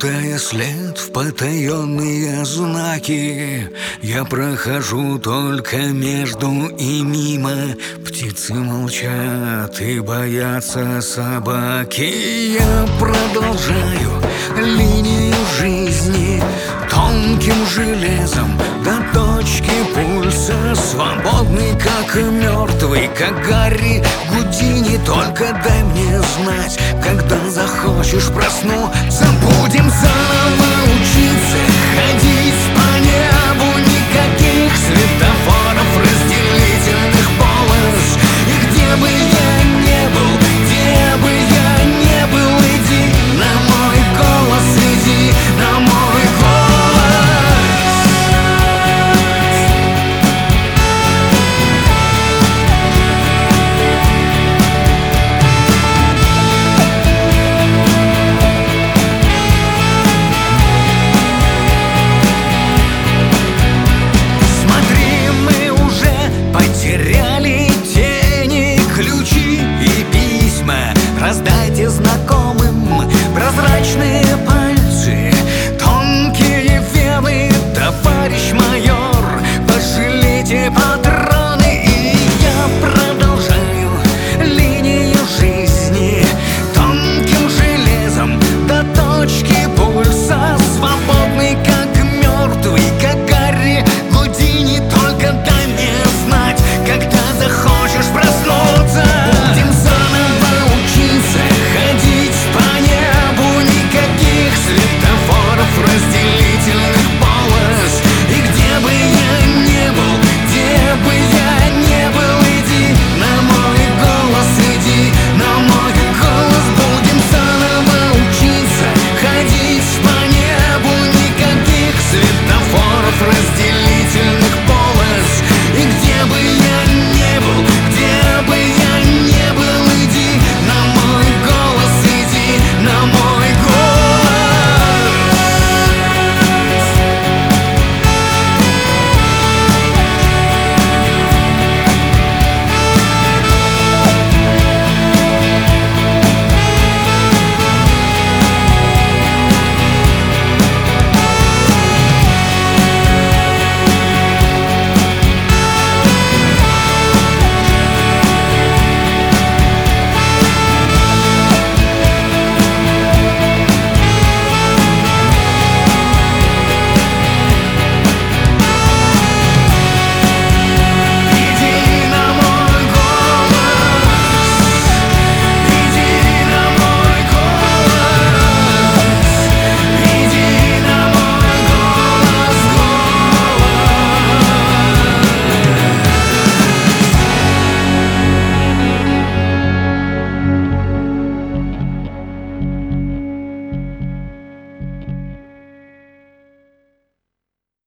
путая след в потаенные знаки, я прохожу только между и мимо. Птицы молчат и боятся собаки. Я продолжаю линию жизни тонким железом до точки пульса, свободный, как и мертвый, как Гарри Гудини. Только дай мне знать, когда захочешь проснуться. Будем заново